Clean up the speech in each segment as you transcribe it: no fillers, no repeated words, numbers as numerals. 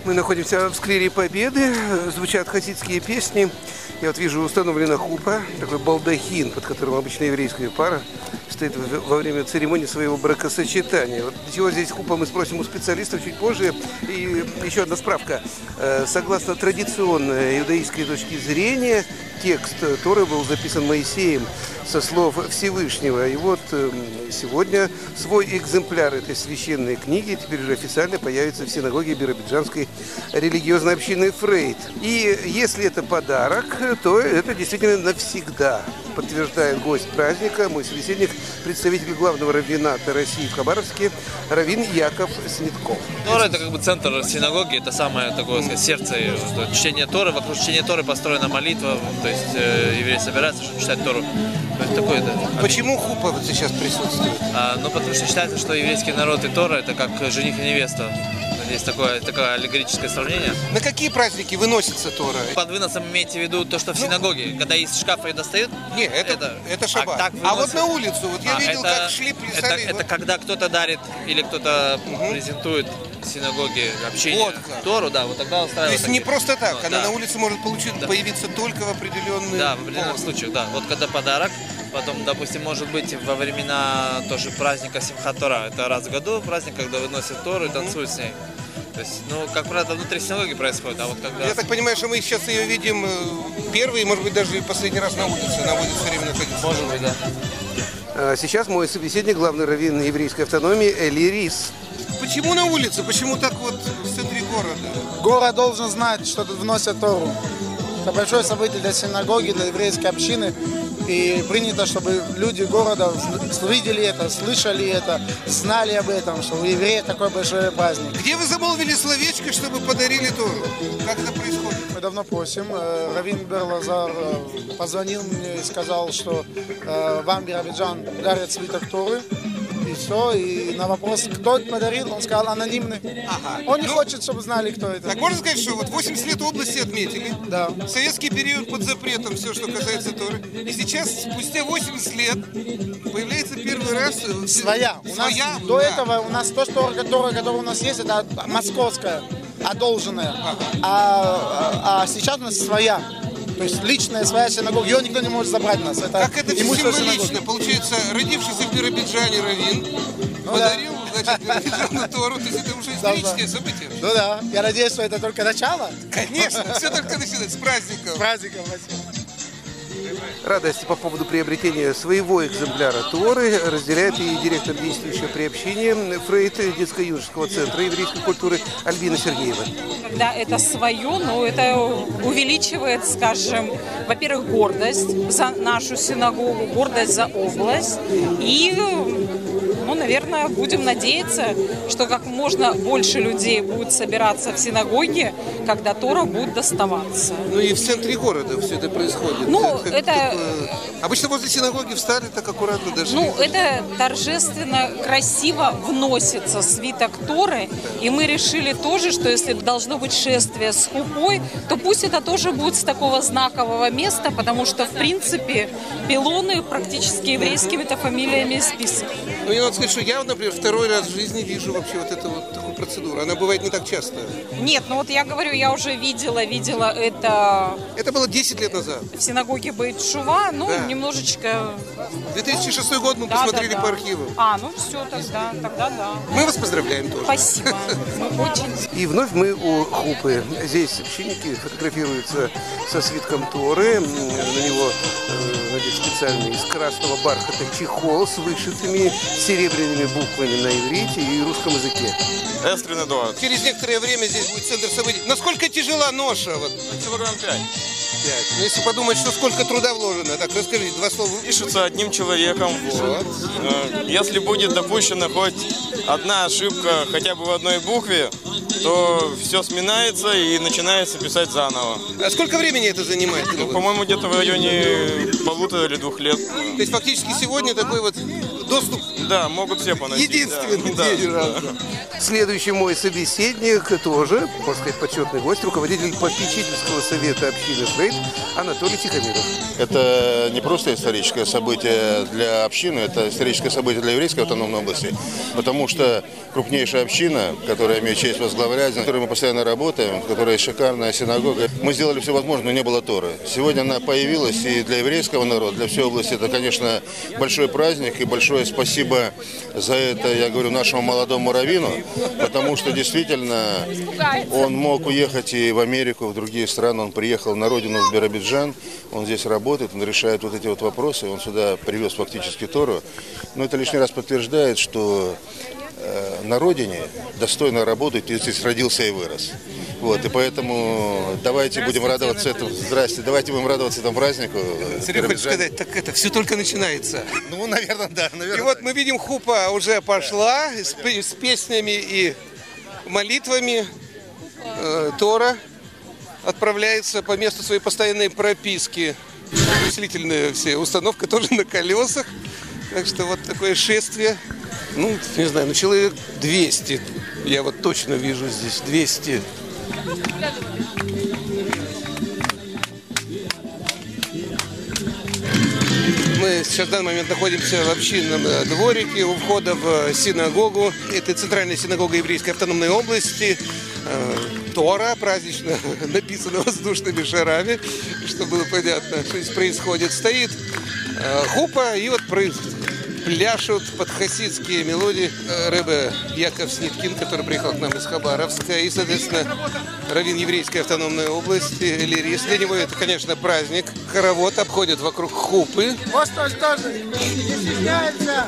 Мы находимся в сквере Победы, звучат хасидские песни. Я вот вижу, установлена хупа, такой балдахин, под которым обычная еврейская пара стоит во время церемонии своего бракосочетания. Вот для чего здесь хупа, мы спросим у специалистов чуть позже. И еще одна справка. Согласно традиционной иудаистской точки зрения, текст Торы был записан Моисеем со слов Всевышнего. И вот сегодня свой экземпляр этой священной книги теперь уже официально появится в синагоге биробиджанской религиозной общины Фрейд. И если это подарок, то это действительно навсегда, подтверждает гость праздника, мой собеседник, представитель главного раввината России в Хабаровске, раввин Яков Снетков. Тора — это как бы центр синагоги, это самое такое, сказать, сердце ее. Чтение Торы, вокруг чтения Торы построена молитва, то есть евреи собираются, чтобы читать Тору. То есть такое, да. Почему хупа вот сейчас присутствует? Потому что считается, что еврейский народ и Тора — это как жених и невеста. Здесь такое аллегорическое сравнение. На какие праздники выносится Тора? Под выносом имеете в виду то, что в синагоге, когда из шкафа ее достают? Нет, это шаббат. А вот на улицу, вот я видел, как шли, плясали. Это когда кто-то дарит или кто-то презентует в синагоге общение Тору, да, вот тогда устраивают. То есть не просто так, она да. на улице может появиться только в определенный Да, в определенных случаях, да. Вот когда подарок, потом, допустим, может быть во времена тоже праздника Симхат Тора, это раз в году праздник, когда выносят Тору и танцуют с ней. То есть, как правило, внутри синагоги происходит, а вот когда... Я так понимаю, что мы сейчас ее видим первый, может быть, даже и последний раз на улице. Она будет все время находиться. Может быть, да. Сейчас мой собеседник, главный раввин еврейской автономии Эли Рис. Почему на улице? Почему так вот в центре города? Город должен знать, что тут вносят Тору. Это большое событие для синагоги, для еврейской общины. И принято, чтобы люди города видели это, слышали это, знали об этом, что у евреев такой большой праздник. Где вы замолвили словечко, чтобы подарили Тору? Как это происходит? Мы давно просим. Раввин Берлазар позвонил мне и сказал, что вам, Биробиджан, дарят свиток Торы. И все, и на вопрос, кто это подарил, он сказал анонимный. Ага. Он не хочет, чтобы знали, кто это. Так можно сказать, что вот 80 лет области отметили. Да. Советский период под запретом, все, что касается Торы. И сейчас, спустя 80 лет, появляется первый раз... Своя. До этого у нас то, что Тора, которая у нас есть, это московская, одолженная. А сейчас у нас своя. То есть личная своя синагога, ее никто не может забрать у нас. Как это символично. Получается, родившийся в Биробиджане раввин подарил, значит, Биробиджану Тору. То есть это уже историческое событие. Ну да, я надеюсь, что это только начало. Конечно, все только начинается. С праздником. С праздником, спасибо. Радость по поводу приобретения своего экземпляра Торы разделяет и директор действующего приобщения Фрейд детско-юношеского центра еврейской культуры Альбина Сергеева. Когда это свое, это увеличивает, скажем, во-первых, гордость за нашу синагогу, гордость за область. И, наверное, будем надеяться, что как можно больше людей будет собираться в синагоге, когда Тора будет доставаться. И в центре города все это происходит. Обычно возле синагоги встали так аккуратно даже. Это торжественно, красиво вносится свиток Торы. И мы решили тоже, что если должно быть шествие с хупой, то пусть это тоже будет с такого знакового места, потому что, в принципе, пилоны практически еврейскими-то фамилиями списаны. Я надо сказать, что я, например, второй раз в жизни вижу вообще вот эту вот такую процедуру. Она бывает не так часто. Нет, я говорю, я уже видела это... Это было 10 лет назад. В синагоге Бейт Шува, немножечко... 2006 год мы посмотрели по архивам. Все, тогда да. Мы вас поздравляем тоже. Спасибо. Очень. И вновь мы у хупы. Здесь священники фотографируются со свитком Торы. На него надет специальный из красного бархата чехол с вышитыми серебряными буквами на иврите и русском языке. Через некоторое время здесь будет центр событий. Насколько тяжела ноша? Килограмм 5. Если подумать, что сколько труда вложено. Так, расскажите, два слова. Пишется одним человеком. Если будет допущена хоть одна ошибка хотя бы в одной букве, то все сминается и начинается писать заново. А сколько времени это занимает? По-моему, где-то в районе 1,5 или 2 лет. То есть фактически сегодня такой вот доступ Да, могут все поносить. Единственный да. день раза. Следующий мой собеседник тоже, можно сказать, почетный гость, руководитель попечительского совета общины Фрейд Анатолий Тихомиров. Это не просто историческое событие для общины, это историческое событие для еврейской автономной области, потому что крупнейшая община, которую я имею честь возглавлять, с которой мы постоянно работаем, которая шикарная синагога, мы сделали все возможное, но не было Торы. Сегодня она появилась, и для еврейского народа, для всей области, это, конечно, большой праздник, и большое спасибо за это, я говорю, нашему молодому раввину, потому что действительно он мог уехать и в Америку, в другие страны, он приехал на родину в Биробиджан, он здесь работает, он решает вот эти вот вопросы, он сюда привез фактически Тору. Но это лишний раз подтверждает, что на родине достойно работать, ты здесь родился и вырос. Вот, и поэтому давайте будем радоваться этому. Здрасте, давайте будем радоваться этому празднику. Серега, хочешь сказать, так это все только начинается. Ну, наверное, да. И вот мы видим, хупа уже пошла с песнями и молитвами. Тора отправляется по месту своей постоянной прописки. Усилительная все установка тоже на колесах. Так что вот такое шествие. Ну, не знаю, человек 200. Я вот точно вижу здесь 200. Мы сейчас в данный момент находимся в общинном дворике у входа в синагогу. Это центральная синагога еврейской автономной области. Тора празднично написано воздушными шарами, чтобы было понятно, что здесь происходит. Стоит хупа и вот пляшут под хасидские мелодии рэбе Яков Сниткин, который приехал к нам из Хабаровска, и, соответственно, раввин еврейской автономной области Элирис. Для него это, конечно, праздник. Хоровод обходит вокруг хупы. Остров тоже не стесняется.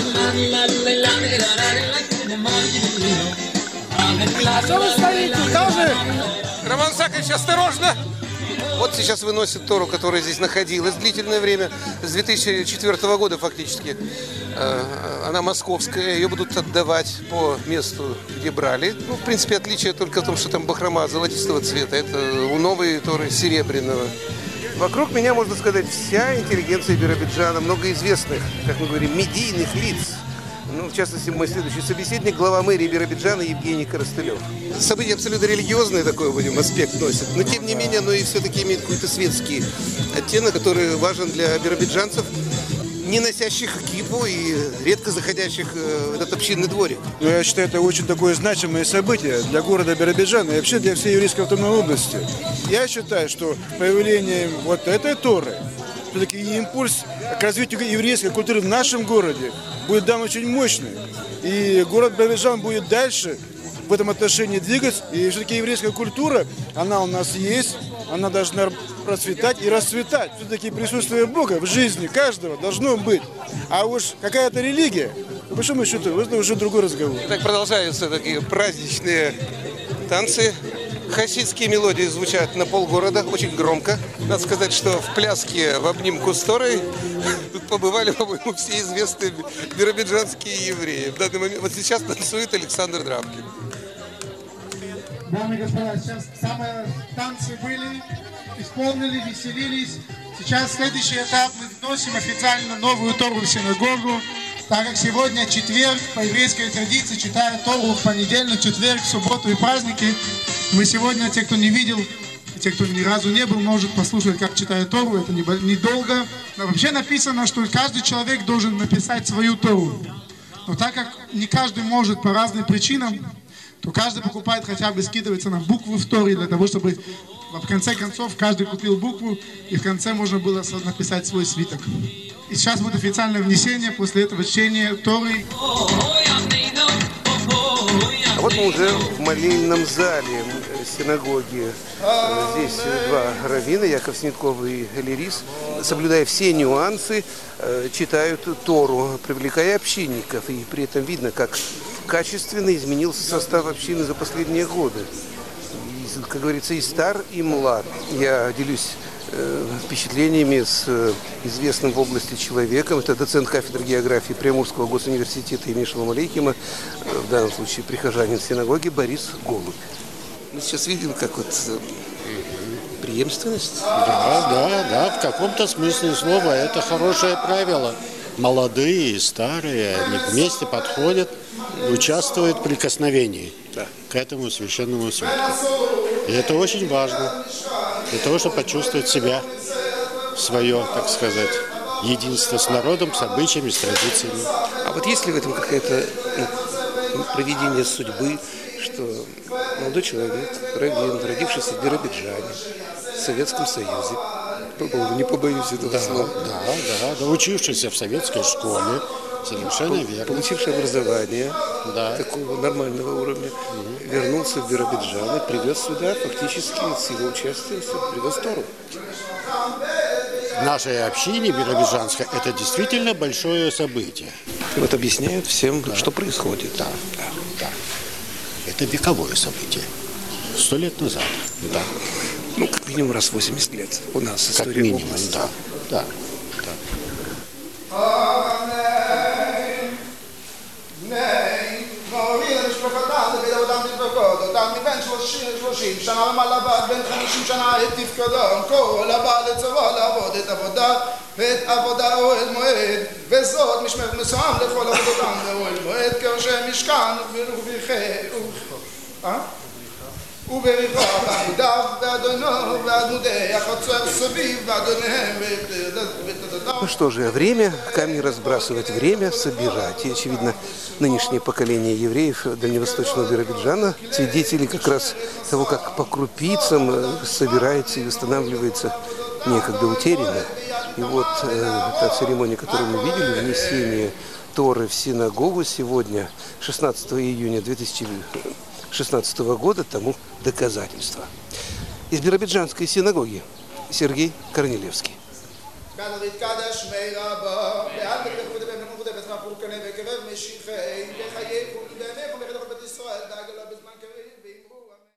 А что вы стоите? Тоже? Роман Сакович, осторожно! Вот сейчас выносит Тору, которая здесь находилась длительное время, с 2004 года фактически. Она московская, ее будут отдавать по месту, где брали. Ну, в принципе, отличие только в том, что там бахрома золотистого цвета. Это у новой Торы серебряного. Вокруг меня, можно сказать, вся интеллигенция Биробиджана, много известных, как мы говорим, медийных лиц. Ну, в частности, мой следующий собеседник, глава мэрии Биробиджана Евгений Коростылев. Событие абсолютно религиозное такой, будем, аспект носит, но тем не менее, оно и все-таки имеет какой-то светский оттенок, который важен для биробиджанцев, не носящих кипу и редко заходящих в этот общинный дворик. Я считаю, это очень такое значимое событие для города Биробиджана и вообще для всей еврейской автономной области. Я считаю, что появление вот этой Торы, все-таки импульс к развитию еврейской культуры в нашем городе будет дан очень мощный. И город Биробиджан будет дальше в этом отношении двигаться. И все-таки еврейская культура, она у нас есть, она должна процветать и расцветать. Все-таки присутствие Бога в жизни каждого должно быть. А уж какая-то религия, по большому счету, это уже другой разговор. Так продолжаются такие праздничные танцы. Хасидские мелодии звучат на полгорода, очень громко. Надо сказать, что в пляске в обнимку с Торой тут побывали, по-моему, все известные биробиджанские евреи. В данный момент, вот сейчас танцует Александр Драбкин. Дамы и господа, сейчас самые танцы были, исполнили, веселились. Сейчас следующий этап, мы вносим официально новую Тору в синагогу. Так как сегодня четверг, по еврейской традиции читают Тору в понедельник, четверг, субботу и праздники. Мы сегодня, те, кто не видел, те, кто ни разу не был, может послушать, как читают Тору. Это недолго. Но вообще написано, что каждый человек должен написать свою Тору. Но так как не каждый может по разным причинам, то каждый покупает, хотя бы скидывается на буквы в Торе, для того, чтобы в конце концов каждый купил букву, и в конце можно было написать свой свиток. И сейчас будет официальное внесение, после этого чтения Торы. А вот мы уже в молельном зале синагоги. Здесь два раввина, Яков Снитков и Элирис, соблюдая все нюансы, читают Тору, привлекая общинников. И при этом видно, как качественно изменился состав общины за последние годы. И, как говорится, и стар, и млад. Я делюсь впечатлениями с известным в области человеком. Это доцент кафедры географии Приморского госуниверситета имени Шолома Алейхема, в данном случае прихожанин синагоги Борис Голубь. Мы сейчас видим, как вот преемственность. Да, в каком-то смысле слова это хорошее правило. молодые и старые, они вместе подходят, участвуют в прикосновении к этому священному святку. И это очень важно для того, чтобы почувствовать себя, свое, так сказать, единство с народом, с обычаями, с традициями. А вот есть ли в этом какое-то провидение судьбы, что молодой человек, родившийся в Биробиджане, в Советском Союзе, не побоюсь этого слова. Да, учившийся в советской школе, совершенно верно. Получивший образование такого нормального уровня, вернулся в Биробиджан и привез сюда, фактически с его участием, привез Тору. В нашей общине биробиджанской это действительно большое событие. И вот объясняют всем, что происходит. Да. Это вековое событие. 100 лет назад. Да. Ну, как минимум раз в 80 лет у нас как история минимум, области. Да. שנה למעלה בין 50 שנה את תפקדם כל הבא לצבא לעבוד את עבודה ואת עבודה אוהל מועד וזאת משמרת מסוים לכל עבודתם באוהל מועד כאשר משכן ובריחה בעמודיו ועדונו ועדמודי החצר סביב ועדוניהם Ну что же, время, камни разбрасывать, время собирать. И, очевидно, нынешнее поколение евреев дальневосточного Биробиджана свидетели как раз того, как по крупицам собирается и восстанавливается некогда утерянное. И вот та церемония, которую мы видели, внесение Торы в синагогу сегодня, 16 июня 2016 года, тому доказательство. Из Биробиджанской синагоги Сергей Корнилевский. להתקדש מי רבו, ואל תקדחו את הבן מודה בצמח פורקני וקרב משיחי, וחייכו